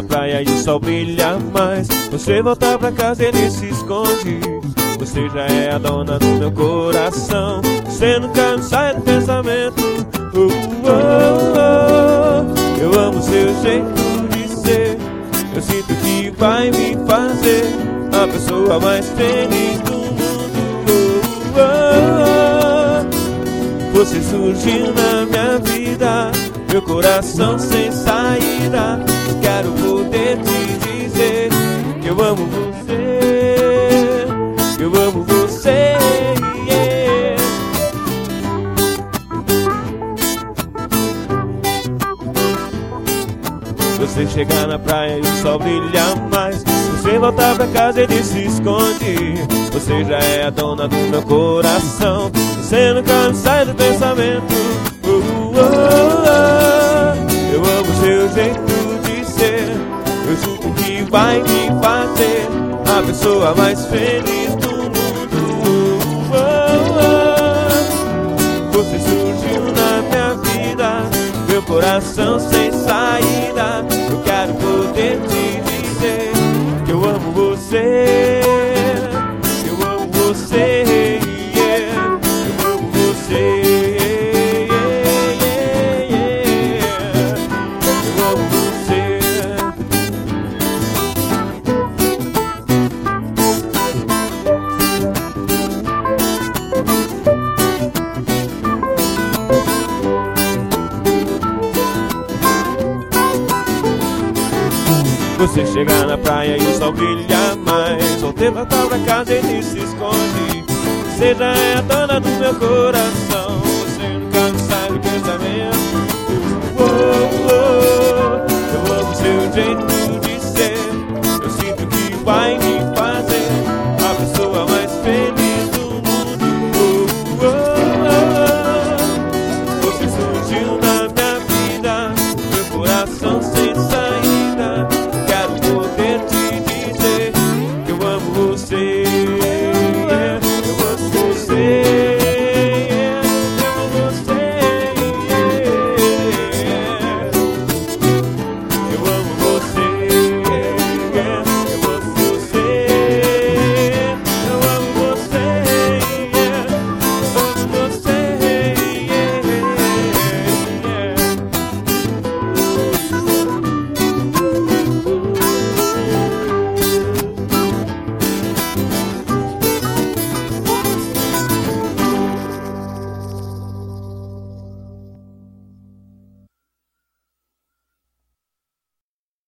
na praia e o sol brilha mais. Você volta pra casa e ele se esconde. Você já é a dona do meu coração. Você nunca me sai do pensamento. Eu amo seu jeito de ser. Eu sinto que vai me fazer a pessoa mais feliz do mundo. Você surgiu na minha vida, meu coração sem saída. Eu quero poder te dizer que eu amo você, que eu amo você, yeah. Você chegar na praia e o sol brilha mais. Você voltar pra casa e ele se esconde. Você já é a dona do meu coração. Você nunca me sai do pensamento. Eu amo seu jeito de ser. Eu juro que vai me fazer a pessoa mais feliz do mundo. Você surgiu na minha vida, meu coração sem saída. Eu quero poder te dizer que eu amo você, que eu amo você, yeah. Eu amo você, yeah, yeah, yeah. Eu amo você. Você chegar na praia e o sol brilha mais. Voltei pra casa e ele se esconde. Você já é a dona do meu coração.